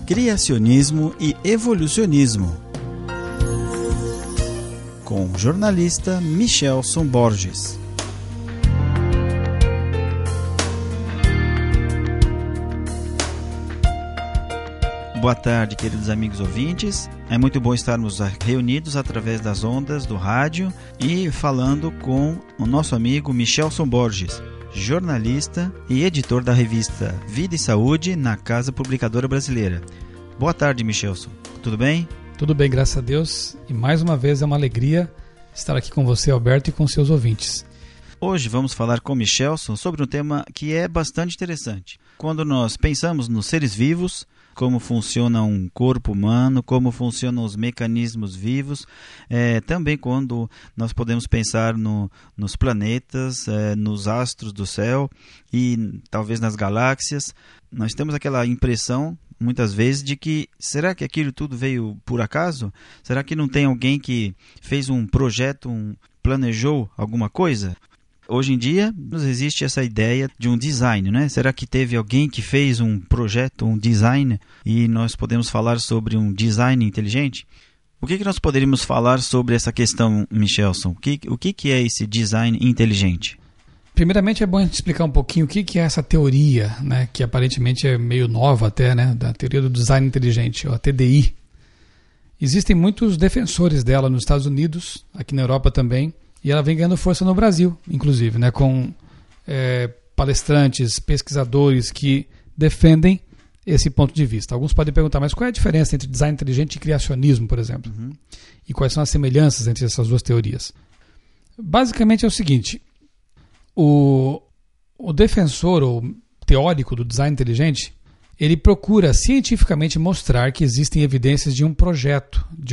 Criacionismo e Evolucionismo, com o jornalista Michelson Borges. Boa tarde, queridos amigos ouvintes. É muito bom estarmos reunidos através das ondas do rádio e falando com o nosso amigo Michelson Borges, jornalista e editor da revista Vida e Saúde na Casa Publicadora Brasileira. Boa tarde, Michelson. Tudo bem? Tudo bem, graças a Deus. E mais uma vez é uma alegria estar aqui com você, Alberto, e com seus ouvintes. Hoje vamos falar com Michelson sobre um tema que é bastante interessante. Quando nós pensamos nos seres vivos, como funciona um corpo humano, como funcionam os mecanismos vivos, também quando nós podemos pensar nos planetas, nos astros do céu e talvez nas galáxias, nós temos aquela impressão, muitas vezes, de que será que aquilo tudo veio por acaso? Será que não tem alguém que fez um projeto, planejou alguma coisa? Hoje em dia, existe essa ideia de um design, né? Será que teve alguém que fez um projeto, um design, e nós podemos falar sobre um design inteligente? O que nós poderíamos falar sobre essa questão, Michelson? O que é esse design inteligente? Primeiramente, é bom a gente explicar um pouquinho o que é essa teoria, né? Que aparentemente é meio nova até, né? Da teoria do design inteligente, ou a TDI. Existem muitos defensores dela nos Estados Unidos, aqui na Europa também, e ela vem ganhando força no Brasil, inclusive, né, com palestrantes, pesquisadores que defendem esse ponto de vista. Alguns podem perguntar, mas qual é a diferença entre design inteligente e criacionismo, por exemplo? Uhum. E quais são as semelhanças entre essas duas teorias? Basicamente é o seguinte, o defensor ou teórico do design inteligente, ele procura cientificamente mostrar que existem evidências de um projeto, de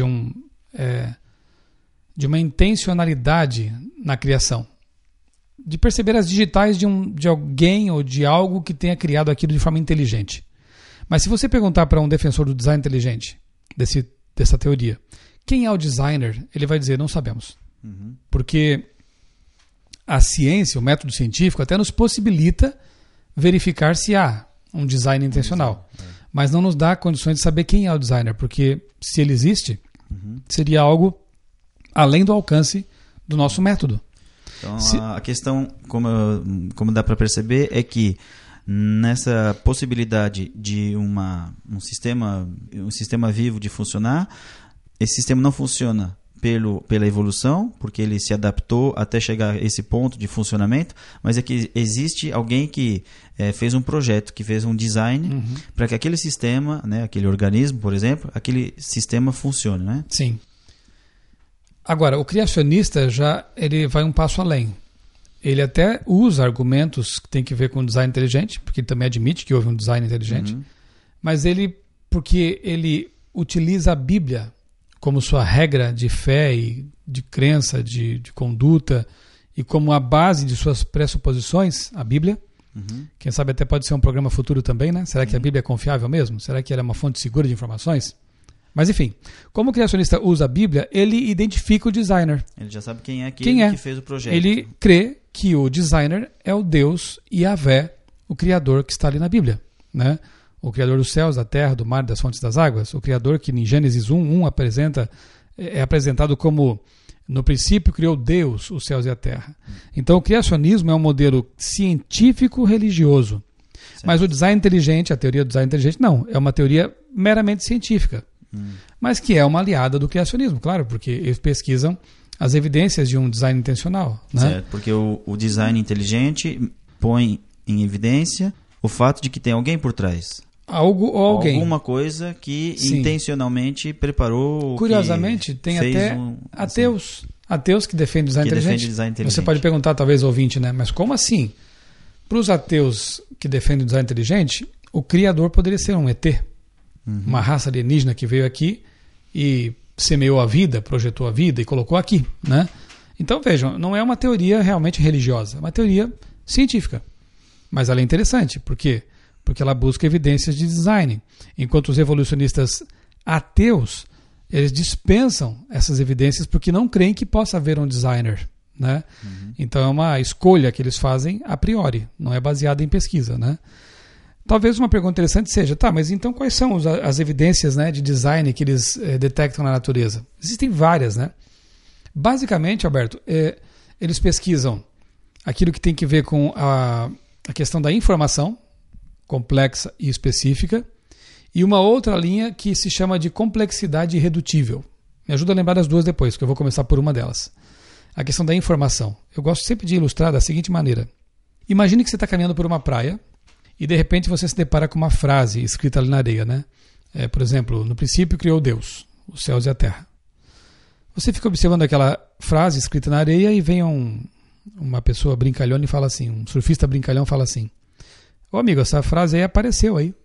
uma intencionalidade na criação, de perceber as digitais de alguém ou de algo que tenha criado aquilo de forma inteligente. Mas se você perguntar para um defensor do design inteligente, dessa teoria, quem é o designer, ele vai dizer, não sabemos. Uhum. Porque a ciência, o método científico, até nos possibilita verificar se há um design intencional. Mas não nos dá condições de saber quem é o designer, porque se ele existe, seria algo além do alcance do nosso método. Então, a questão, como dá para perceber, é que nessa possibilidade de um sistema vivo de funcionar, esse sistema não funciona pela evolução, porque ele se adaptou até chegar a esse ponto de funcionamento, mas é que existe alguém que fez um projeto, que fez um design para que aquele sistema, né, aquele organismo, por exemplo, aquele sistema funcione, né? Sim. Agora, o criacionista ele vai um passo além. Ele até usa argumentos que tem que ver com design inteligente, porque ele também admite que houve um design inteligente, mas porque ele utiliza a Bíblia como sua regra de fé e de crença, de conduta, e como a base de suas pressuposições, a Bíblia. Quem sabe até pode ser um programa futuro também, né? Será que a Bíblia é confiável mesmo? Será que ela é uma fonte segura de informações? Mas enfim, como o criacionista usa a Bíblia, ele identifica o designer. Ele já sabe quem é aquele que fez o projeto. Ele crê que o designer é o Deus Yahvé, o Criador que está ali na Bíblia, né? O Criador dos céus, da terra, do mar, das fontes das águas. O Criador que em Gênesis 1:1 é apresentado como, no princípio criou Deus os céus e a terra. Então o criacionismo é um modelo científico-religioso. Certo. Mas o design inteligente, a teoria do design inteligente, não. É uma teoria meramente científica. Mas que é uma aliada do criacionismo, claro, porque eles pesquisam as evidências de um design intencional. Né? Certo, porque o design inteligente põe em evidência o fato de que tem alguém por trás. Algo ou alguém. Alguma coisa que intencionalmente preparou. Curiosamente, tem até ateus que defendem design inteligente. Você pode perguntar, talvez, ouvinte, né? Mas como assim? Para os ateus que defendem design inteligente, o criador poderia ser um ET. Uma raça alienígena que veio aqui e semeou a vida, projetou a vida e colocou aqui, né? Então vejam, não é uma teoria realmente religiosa, é uma teoria científica. Mas ela é interessante, por quê? Porque ela busca evidências de design. Enquanto os evolucionistas ateus, eles dispensam essas evidências porque não creem que possa haver um designer, né? Então é uma escolha que eles fazem a priori, não é baseada em pesquisa, né? Talvez uma pergunta interessante seja, mas então quais são as evidências, né, de design que eles detectam na natureza? Existem várias, né? Basicamente, Alberto, eles pesquisam aquilo que tem que ver com a questão da informação complexa e específica, e uma outra linha que se chama de complexidade irredutível. Me ajuda a lembrar das duas depois, porque eu vou começar por uma delas. A questão da informação. Eu gosto sempre de ilustrar da seguinte maneira. Imagine que você está caminhando por uma praia e de repente você se depara com uma frase escrita ali na areia, né? Por exemplo, no princípio criou Deus, os céus e a terra. Você fica observando aquela frase escrita na areia e vem uma pessoa brincalhona e fala assim, um surfista brincalhão fala assim, ô amigo, essa frase aí apareceu aí.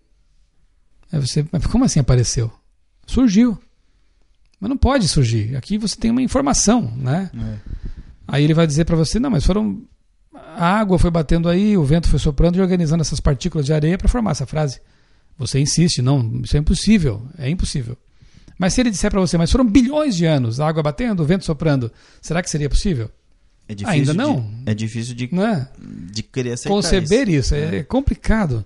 Mas como assim apareceu? Surgiu. Mas não pode surgir. Aqui você tem uma informação, né? Aí ele vai dizer para você, não, mas a água foi batendo aí, o vento foi soprando e organizando essas partículas de areia para formar essa frase. Você insiste, não, isso é impossível. É impossível. Mas se ele disser para você, mas foram bilhões de anos, a água batendo, o vento soprando, será que seria possível? É difícil ainda não. É difícil de querer aceitar conceber isso. É complicado.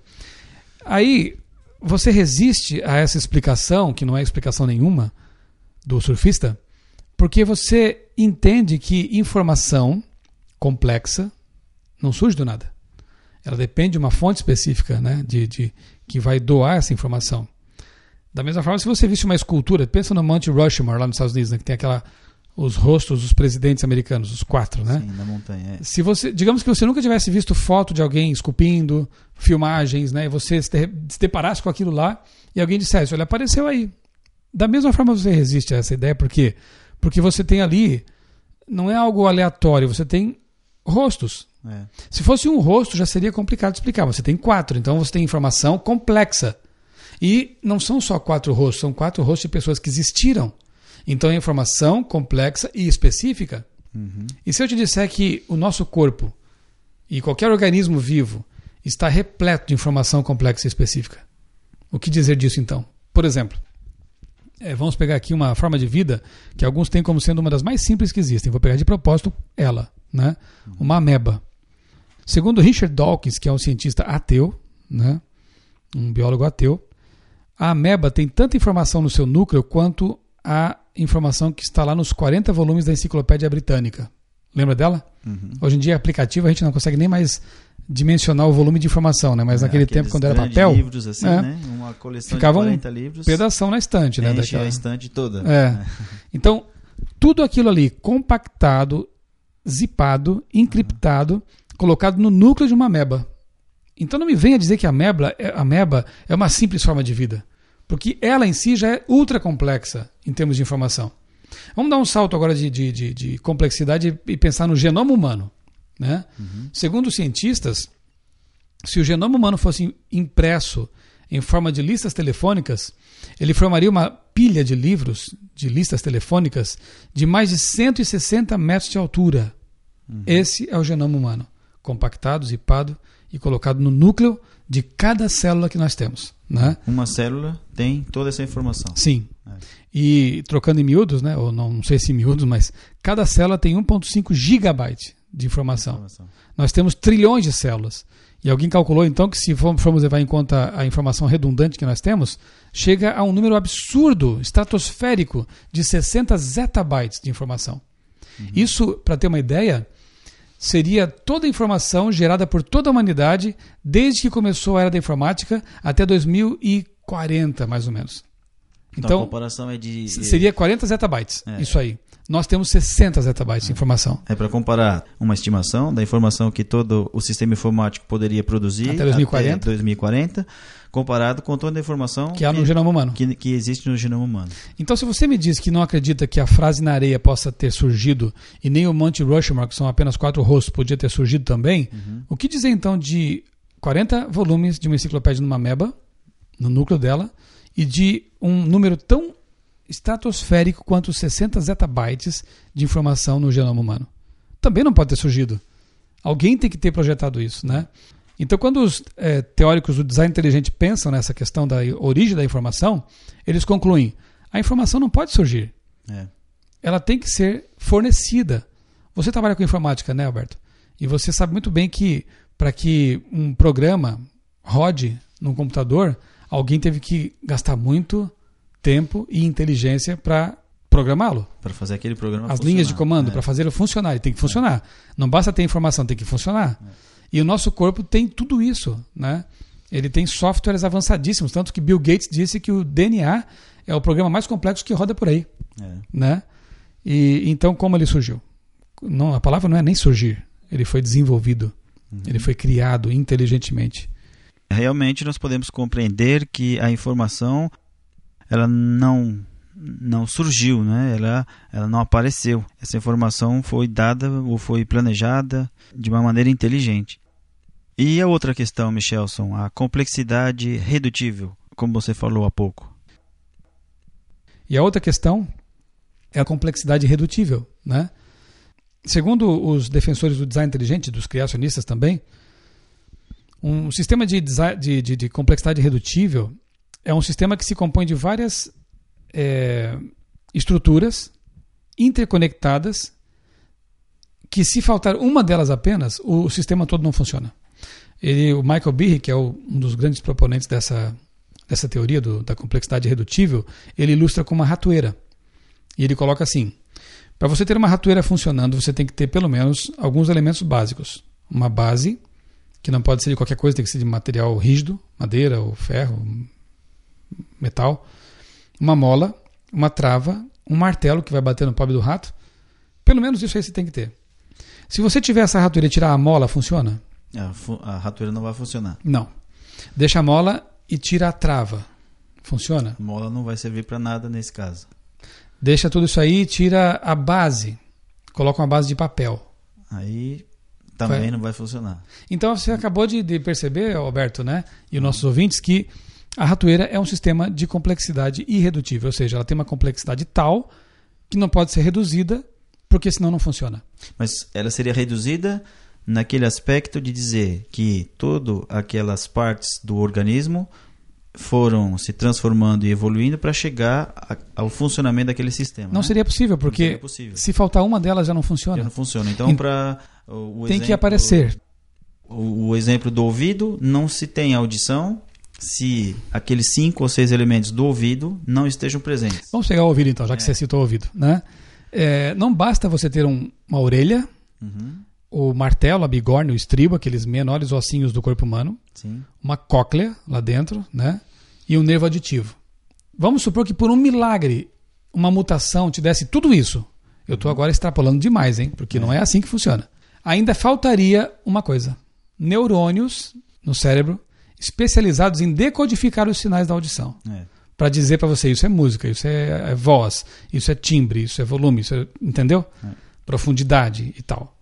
Aí você resiste a essa explicação, que não é explicação nenhuma, do surfista, porque você entende que informação complexa não surge do nada. Ela depende de uma fonte específica, né, que vai doar essa informação. Da mesma forma, se você visse uma escultura, pensa no Monte Rushmore, lá nos Estados Unidos, né, que tem os rostos dos presidentes americanos, os 4, né? Sim, na montanha. Digamos que você nunca tivesse visto foto de alguém esculpindo, filmagens, né, e você se deparasse com aquilo lá, e alguém dissesse, olha, apareceu aí. Da mesma forma você resiste a essa ideia, por quê? Porque você tem ali, não é algo aleatório, você tem rostos. Se fosse um rosto já seria complicado de explicar, você tem 4, então você tem informação complexa. E não são só 4 rostos, são 4 rostos de pessoas que existiram. Então é informação complexa e específica. E se eu te disser que o nosso corpo e qualquer organismo vivo está repleto de informação complexa e específica, o que dizer disso então? Por exemplo, vamos pegar aqui uma forma de vida que alguns têm como sendo uma das mais simples que existem. Vou pegar de propósito ela, né? Uma ameba. Segundo Richard Dawkins, que é um cientista ateu, né? Um biólogo ateu, a ameba tem tanta informação no seu núcleo quanto a informação que está lá nos 40 volumes da Enciclopédia Britânica. Lembra dela? Hoje em dia, aplicativo, a gente não consegue nem mais dimensionar o volume de informação, né? Mas naquele tempo, quando era papel, livros assim, né? Uma coleção ficava de 40 livros. Pedação na estante, né? Enche a estante toda. Então, tudo aquilo ali compactado, zipado, encriptado, colocado no núcleo de uma ameba. Então não me venha dizer que a ameba é uma simples forma de vida, porque ela em si já é ultra complexa em termos de informação. Vamos dar um salto agora de complexidade e pensar no genoma humano, né? Segundo os cientistas, se o genoma humano fosse impresso em forma de listas telefônicas, ele formaria uma pilha de livros, de listas telefônicas, de mais de 160 metros de altura. Esse é o genoma humano, compactado, zipado e colocado no núcleo de cada célula que nós temos, né? Uma célula tem toda essa informação. Sim. E trocando em miúdos, né? Ou não sei se em miúdos, mas cada célula tem 1,5 gigabyte de informação. Nós temos trilhões de células. E alguém calculou então que se formos levar em conta a informação redundante que nós temos, chega a um número absurdo, estratosférico, de 60 zettabytes de informação. Isso, para ter uma ideia, seria toda a informação gerada por toda a humanidade desde que começou a era da informática até 2040, mais ou menos. Então a comparação seria 40 zettabytes, isso aí. Nós temos 60 zettabytes de informação. É para comparar uma estimação da informação que todo o sistema informático poderia produzir até 2040, comparado com toda a informação que há no genoma humano. Que existe no genoma humano. Então, se você me diz que não acredita que a frase na areia possa ter surgido e nem o Monte Rushmore, que são apenas 4 rostos, podia ter surgido também, o que dizer então de 40 volumes de uma enciclopédia numa ameba, no núcleo dela, e de um número tão estratosférico quanto 60 zettabytes de informação no genoma humano? Também não pode ter surgido. Alguém tem que ter projetado isso, né? Então, quando os teóricos do design inteligente pensam nessa questão da origem da informação, eles concluem: a informação não pode surgir. Ela tem que ser fornecida. Você trabalha com informática, né, Alberto? E você sabe muito bem que para que um programa rode num computador, alguém teve que gastar muito tempo e inteligência para programá-lo. Para fazer aquele programa As linhas de comando, para fazer ele funcionar. Ele tem que funcionar. Não basta ter informação, tem que funcionar. E o nosso corpo tem tudo isso, né? Ele tem softwares avançadíssimos, tanto que Bill Gates disse que o DNA é o programa mais complexo que roda por aí. Né? E então, como ele surgiu? Não, a palavra não é nem surgir. Ele foi desenvolvido. Ele foi criado inteligentemente. Realmente nós podemos compreender que a informação ela não surgiu, né? Ela não apareceu. Essa informação foi dada ou foi planejada de uma maneira inteligente. E a outra questão, Michelson, a complexidade redutível, como você falou há pouco. E a outra questão é a complexidade redutível, né? Segundo os defensores do design inteligente, dos criacionistas também, um sistema de complexidade redutível é um sistema que se compõe de várias estruturas interconectadas que, se faltar uma delas apenas, o sistema todo não funciona. O Michael Behe, que é um dos grandes proponentes dessa teoria da complexidade redutível, ele ilustra com uma ratoeira. E ele coloca assim: para você ter uma ratoeira funcionando, você tem que ter pelo menos alguns elementos básicos. Uma base, que não pode ser de qualquer coisa, tem que ser de material rígido, madeira ou ferro, metal. Uma mola, uma trava, um martelo que vai bater no pobre do rato. Pelo menos isso aí você tem que ter. Se você tiver essa ratoeira e tirar a mola, funciona? A ratoeira não vai funcionar. Não. Deixa a mola e tira a trava. Funciona? A mola não vai servir para nada nesse caso. Deixa tudo isso aí e tira a base. Coloca uma base de papel. Aí também não vai funcionar. Então você acabou de perceber, Alberto, né? E os nossos ouvintes, que a ratoeira é um sistema de complexidade irredutível. Ou seja, ela tem uma complexidade tal que não pode ser reduzida, porque senão não funciona. Mas ela seria reduzida naquele aspecto de dizer que todas aquelas partes do organismo foram se transformando e evoluindo para chegar ao funcionamento daquele sistema. Não seria possível, porque se faltar uma delas já não funciona. Já não funciona. Então, para o tem que aparecer. O exemplo do ouvido, não se tem audição se aqueles 5 ou 6 elementos do ouvido não estejam presentes. Vamos pegar o ouvido então, já que você citou o ouvido, né? Não basta você ter uma orelha, o martelo, a bigorna, o estribo, aqueles menores ossinhos do corpo humano, sim, uma cóclea lá dentro, né? E um nervo auditivo. Vamos supor que por um milagre, uma mutação te desse tudo isso. Eu estou agora extrapolando demais, hein? Porque não é assim que funciona. Ainda faltaria uma coisa: neurônios no cérebro especializados em decodificar os sinais da audição. Para dizer para você, isso é música, isso é voz, isso é timbre, isso é volume, isso é, entendeu? Profundidade e tal.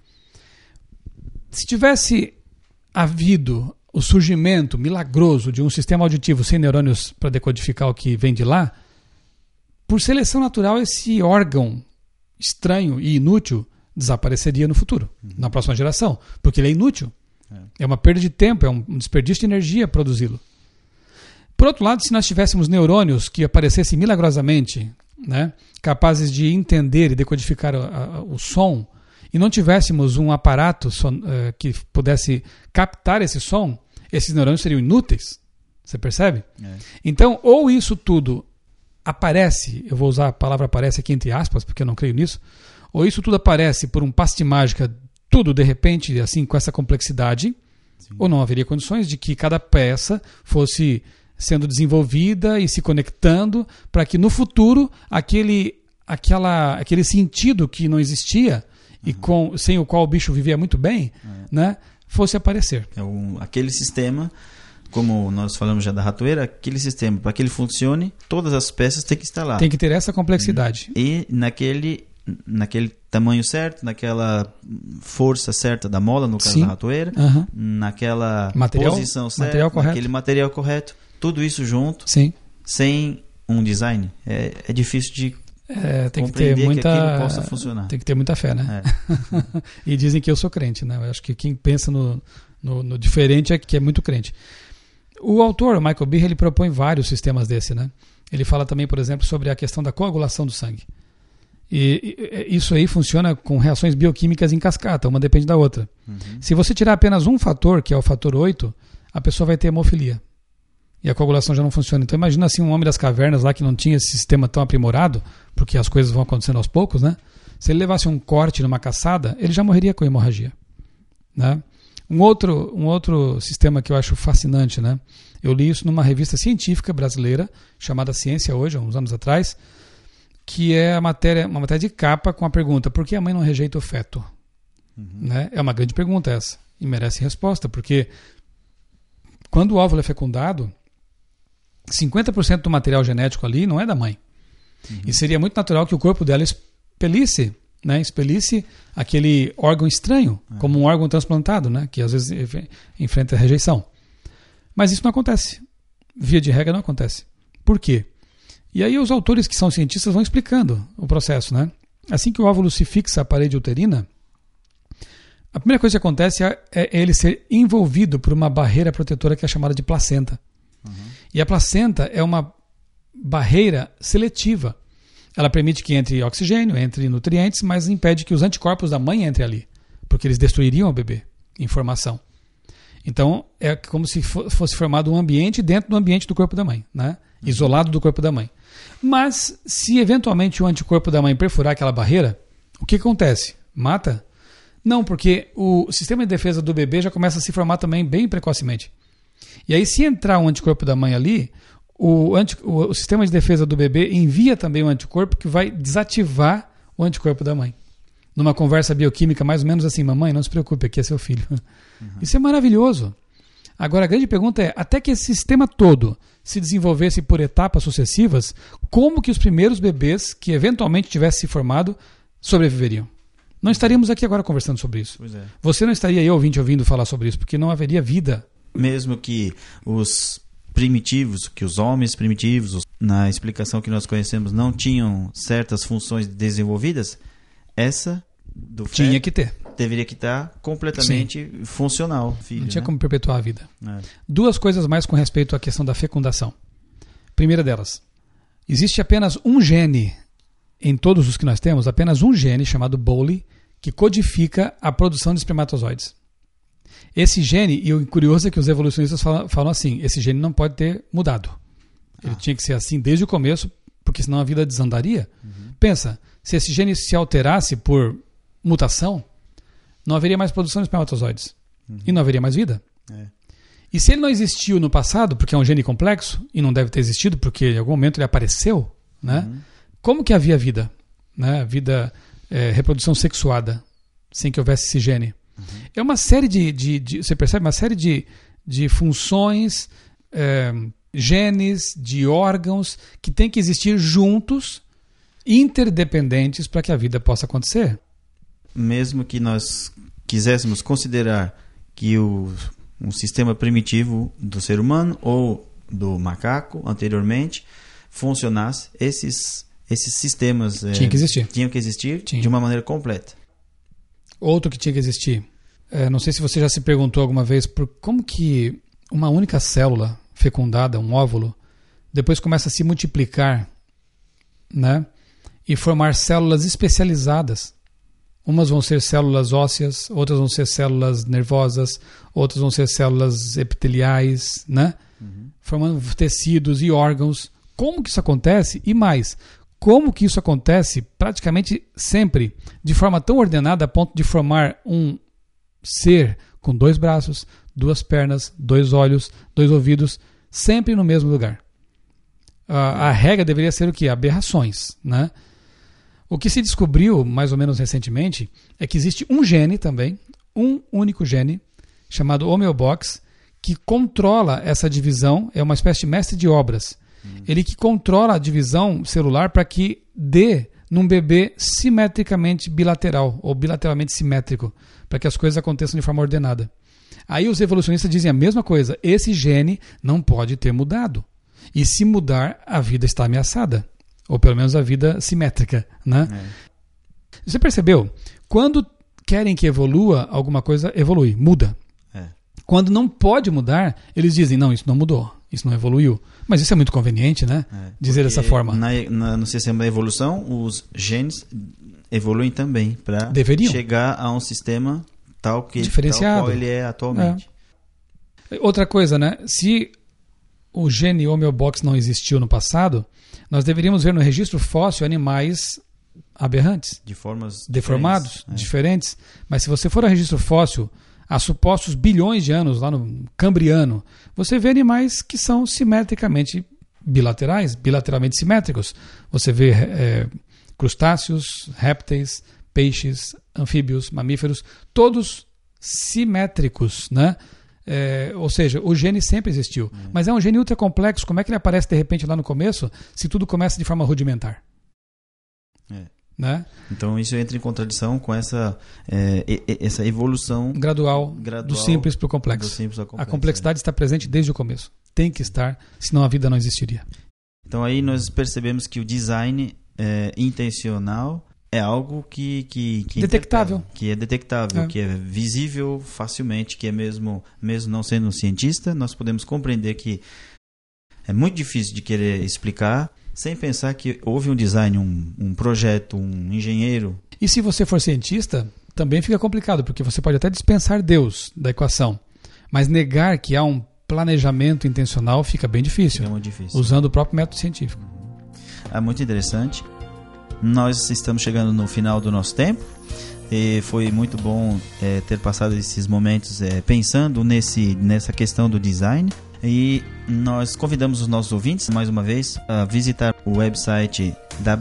Se tivesse havido o surgimento milagroso de um sistema auditivo sem neurônios para decodificar o que vem de lá, por seleção natural esse órgão estranho e inútil desapareceria no futuro, na próxima geração, porque ele é inútil. É uma perda de tempo, é um desperdício de energia produzi-lo. Por outro lado, se nós tivéssemos neurônios que aparecessem milagrosamente, né, capazes de entender e decodificar o som, e não tivéssemos um aparato que pudesse captar esse som, esses neurônios seriam inúteis. Você percebe? Então, ou isso tudo aparece, eu vou usar a palavra aparece aqui entre aspas, porque eu não creio nisso, ou isso tudo aparece por um passe de mágica, tudo de repente, assim, com essa complexidade, sim, ou não haveria condições de que cada peça fosse sendo desenvolvida e se conectando para que no futuro aquele sentido que não existia e sem o qual o bicho vivia muito bem, né, fosse aparecer. Aquele sistema, como nós falamos já da ratoeira, aquele sistema, para que ele funcione, todas as peças têm que estar lá. Tem que ter essa complexidade. E naquele tamanho certo, naquela força certa da mola, no caso, sim, da ratoeira, naquela posição certa, naquele material correto, tudo isso junto, sim, sem um design. É difícil de tem compreender que aquilo possa funcionar. Tem que ter muita fé, né? E dizem que eu sou crente, né? Eu acho que quem pensa no diferente é que é muito crente. O autor, o Michael Behe, ele propõe vários sistemas desse, né? Ele fala também, por exemplo, sobre a questão da coagulação do sangue. E isso aí funciona com reações bioquímicas em cascata, uma depende da outra. Se você tirar apenas um fator, que é o fator 8, a pessoa vai ter hemofilia. e a coagulação já não funciona. Então imagina assim um homem das cavernas lá que não tinha esse sistema tão aprimorado, porque as coisas vão acontecendo aos poucos, né? Se ele levasse um corte numa caçada, ele já morreria com hemorragia, né? Um outro sistema que eu acho fascinante, né? Eu li isso numa revista científica brasileira chamada Ciência Hoje, há uns anos atrás, que é uma matéria de capa com a pergunta: por que a mãe não rejeita o feto? Né? É uma grande pergunta essa e merece resposta, porque quando o óvulo é fecundado, 50% do material genético ali não é da mãe. E seria muito natural que o corpo dela expelisse aquele órgão estranho, como um órgão transplantado, né? Que às vezes enfrenta rejeição. Mas isso não acontece. Via de regra não acontece. Por quê? E aí os autores que são cientistas vão explicando o processo, né? Assim que o óvulo se fixa à parede uterina, a primeira coisa que acontece é ele ser envolvido por uma barreira protetora que é chamada de placenta. E a placenta é uma barreira seletiva. Ela permite que entre oxigênio, entre nutrientes, mas impede que os anticorpos da mãe entrem ali, porque eles destruiriam o bebê em formação. Então, é como se fosse formado um ambiente dentro do ambiente do corpo da mãe, né? Isolado do corpo da mãe. Mas, se eventualmente o anticorpo da mãe perfurar aquela barreira, o que acontece? Mata? Não, porque o sistema de defesa do bebê já começa a se formar também bem precocemente. E aí, se entrar um anticorpo da mãe ali, o sistema de defesa do bebê envia também um anticorpo que vai desativar o anticorpo da mãe. Numa conversa bioquímica mais ou menos assim: mamãe, não se preocupe, aqui é seu filho. Isso é maravilhoso. Agora a grande pergunta é, até que esse sistema todo se desenvolvesse por etapas sucessivas, como que os primeiros bebês que eventualmente tivessem se formado sobreviveriam? Não estaríamos aqui agora conversando sobre isso. Pois é. Você não estaria aí ouvindo falar sobre isso, porque não haveria vida. Mesmo que os primitivos, que os homens primitivos, na explicação que nós conhecemos, não tinham certas funções desenvolvidas, essa do feto tinha que ter. Deveria que estar completamente funcional. Filho, não tinha, né? Como perpetuar a vida. Duas coisas mais com respeito à questão da fecundação. Primeira delas, existe apenas um gene em todos os que nós temos, apenas um gene chamado BOLI, que codifica a produção de espermatozoides. Esse gene, e o curioso é que os evolucionistas falam assim, esse gene não pode ter mudado. Ele tinha que ser assim desde o começo, porque senão a vida desandaria. Pensa, se esse gene se alterasse por mutação, não haveria mais produção de espermatozoides. E não haveria mais vida. E se ele não existiu no passado, porque é um gene complexo, e não deve ter existido, porque em algum momento ele apareceu, né? Como que havia vida? Né? Vida, reprodução sexuada, sem que houvesse esse gene. É uma série você percebe, uma série de funções, genes, de órgãos que tem que existir juntos, interdependentes, para que a vida possa acontecer. Mesmo que nós quiséssemos considerar que um sistema primitivo do ser humano ou do macaco anteriormente funcionasse, esses sistemas tinham que existir de uma maneira completa. Outro que tinha que existir, não sei se você já se perguntou alguma vez por como que uma única célula fecundada, um óvulo, depois começa a se multiplicar, né, e formar células especializadas. Umas vão ser células ósseas, outras vão ser células nervosas, outras vão ser células epiteliais, né? Formando tecidos e órgãos. Como que isso acontece? E mais, como que isso acontece praticamente sempre de forma tão ordenada a ponto de formar um ser com 2 braços, 2 pernas, 2 olhos, 2 ouvidos, sempre no mesmo lugar? A regra deveria ser o quê? Aberrações, né? O que se descobriu, mais ou menos recentemente, é que existe um gene também, um único gene, chamado homeobox, que controla essa divisão, é uma espécie de mestre de obras. Ele que controla a divisão celular para que dê num bebê simetricamente bilateral, ou bilateralmente simétrico, para que as coisas aconteçam de forma ordenada. Aí os evolucionistas dizem a mesma coisa, esse gene não pode ter mudado. E se mudar, a vida está ameaçada. Ou pelo menos a vida simétrica, né? Você percebeu? Quando querem que evolua, alguma coisa evolui, muda. Quando não pode mudar, eles dizem, não, isso não mudou, isso não evoluiu. Mas isso é muito conveniente, né? Dizer dessa forma. No sistema da evolução, os genes evoluem também para chegar a um sistema tal diferenciado, tal qual ele é atualmente. Outra coisa, né? Se o gene homeobox não existiu no passado, nós deveríamos ver no registro fóssil animais aberrantes, de formas deformados, diferentes. Mas se você for ao registro fóssil há supostos bilhões de anos, lá no Cambriano, você vê animais que são simetricamente bilateralmente simétricos. Você vê crustáceos, répteis, peixes, anfíbios, mamíferos, todos simétricos, né? Ou seja, o gene sempre existiu. Mas é um gene ultra complexo. Como é que ele aparece de repente lá no começo, se tudo começa de forma rudimentar? Né? Então isso entra em contradição com essa evolução gradual do simples para o complexo. A complexidade está presente desde o começo. Tem que estar, senão a vida não existiria. Então aí nós percebemos que o design intencional é algo que detectável. Que é detectável, que é visível facilmente, que é mesmo não sendo um cientista, nós podemos compreender que é muito difícil de querer explicar sem pensar que houve um design, um projeto, um engenheiro. E se você for cientista, também fica complicado, porque você pode até dispensar Deus da equação, mas negar que há um planejamento intencional fica bem difícil, fica muito difícil. Usando o próprio método científico. É muito interessante. Nós estamos chegando no final do nosso tempo e foi muito bom ter passado esses momentos pensando nessa questão do design. E nós convidamos os nossos ouvintes, mais uma vez, a visitar o website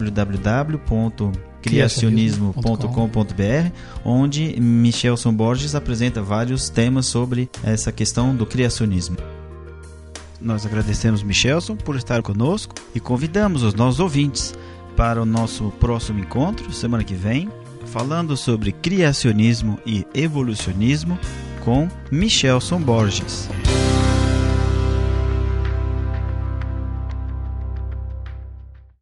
www.criacionismo.com.br, onde Michelson Borges apresenta vários temas sobre essa questão do criacionismo. Nós agradecemos Michelson por estar conosco e convidamos os nossos ouvintes para o nosso próximo encontro, semana que vem, falando sobre criacionismo e evolucionismo com Michelson Borges.